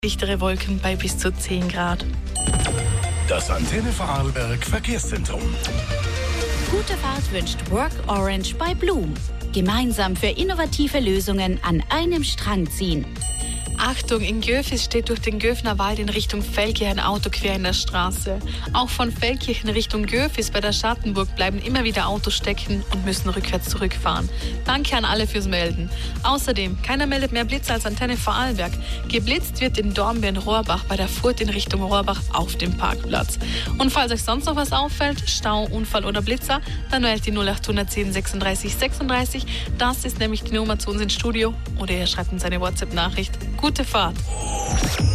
Dichtere Wolken bei bis zu 10 Grad. Das Antenne Vorarlberg Verkehrszentrum. Gute Fahrt wünscht Work Orange bei Blum. Gemeinsam für innovative Lösungen an einem Strang ziehen. Achtung, in Göfis steht durch den Göfner Wald in Richtung Feldkirch ein Auto quer in der Straße. Auch von Feldkirch in Richtung Göfis bei der Schattenburg bleiben immer wieder Autos stecken und müssen rückwärts zurückfahren. Danke an alle fürs Melden. Außerdem, keiner meldet mehr Blitze als Antenne Vorarlberg. Geblitzt wird in Dornbirn-Rohrbach bei der Furt in Richtung Rohrbach auf dem Parkplatz. Und falls euch sonst noch was auffällt, Stau, Unfall oder Blitzer, dann wählt die 0810 36 36. Das ist nämlich die Nummer zu uns ins Studio oder ihr schreibt uns eine WhatsApp-Nachricht. Gute Fahrt!